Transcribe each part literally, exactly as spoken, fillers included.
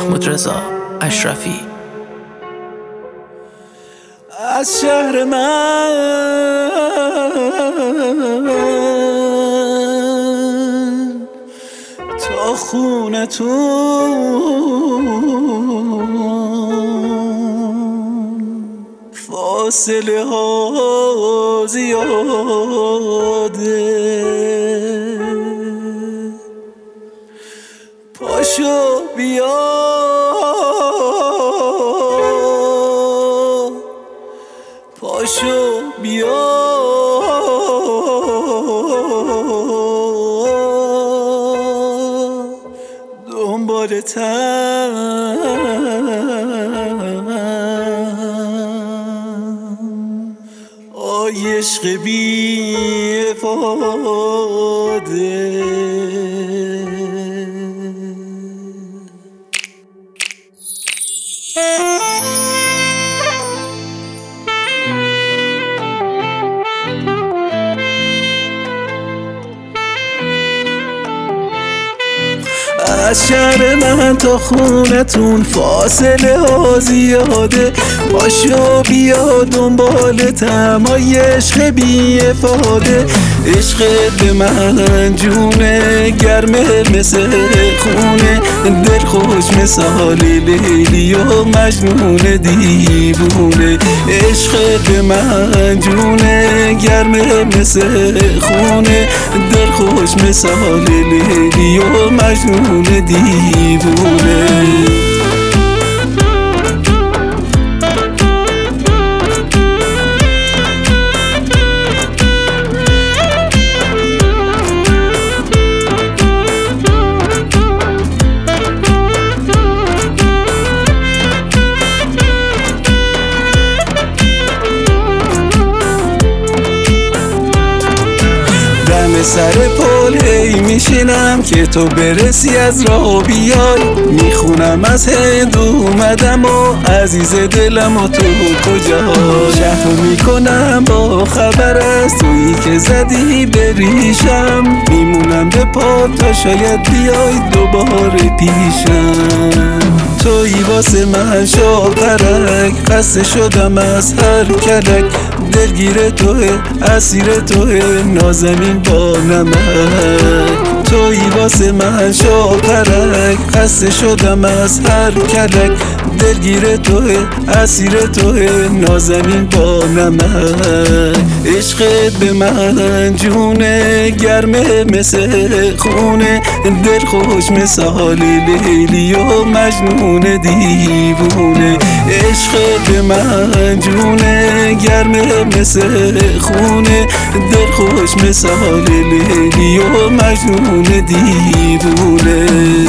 محمود رضا اشرفی. از شهر من تا خونتون فاصله ها زیاده، پاشو بیا پاشو بیا دنبالتم، آی عشق بی افاده. از شهر من تا خونتون فاصله ها زیاده، پاشو بیا دنبالتم، آی عشق بی افاده. عشقت به من جونه گرمه مثل خونه، دل خوش مثال لیلی و مجنون دیوونه. عشقت به من جونه گرمه مثل خونه، دل خوش مثال لیلی و مجنون دیوونه. سر پل هی میشینم که تو برسی از راه بیای، میخونم از هند اومدم و عزیز دلم و تو کجای. شهرو میکنم با خبر از تویی که زدی بریشم، میمونم به پا تا شاید بیای دوباره پیشم. تویی واسه من شاپرک، خسته شدم از هر کلک، دلگیر توه اسیر توه نازنین با نمک. تویی واسه من شاپرک، خسته شدم از هر کلک، دلگیر توه اسیر توه نازنین با نمک. عشقت به من جونه گرمه مثل خونه، دل خوش مثال لیلی و مجنون دیوونه. عشقت به من جونه گرمه مثل خونه، دل خوش مثال لیلی و مجنون دیوونه.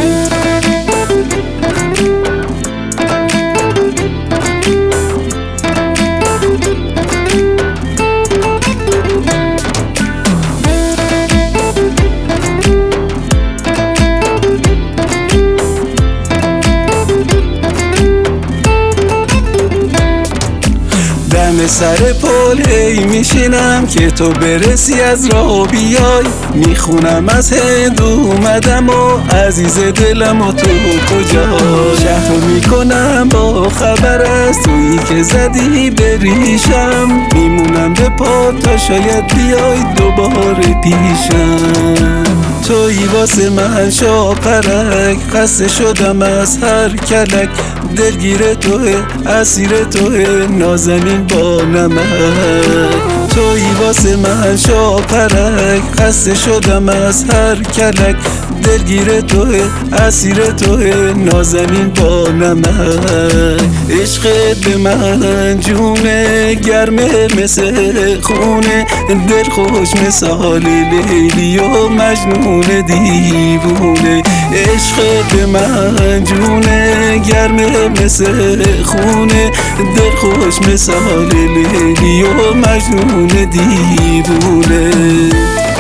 سر پل هی میشینم که تو برسی از راه بیای، میخونم از هند اومدم و عزیز دلم و تو کجای. شهرو میکنم با خبر از تویی که زدی بریشم، میمونم به پا تا شاید بیای دوباره پیشم. تویی واسه من شاپرک، خسته شدم از هر کلک، دلگیر توه اسیر توه نازنین با نمک. تویی واسه من شاپرک، خسته شدم از هر کلک، دلگیر توه اسیر توه نازنین با نمک. عشقت به من جونه گرمه مثل خونه، دل خوش مثال لیلی و مجنون دیوونه. عشقت به من جونه گرمه مثل خونه، دل خوش مثال لیلی و مجنون دیوونه.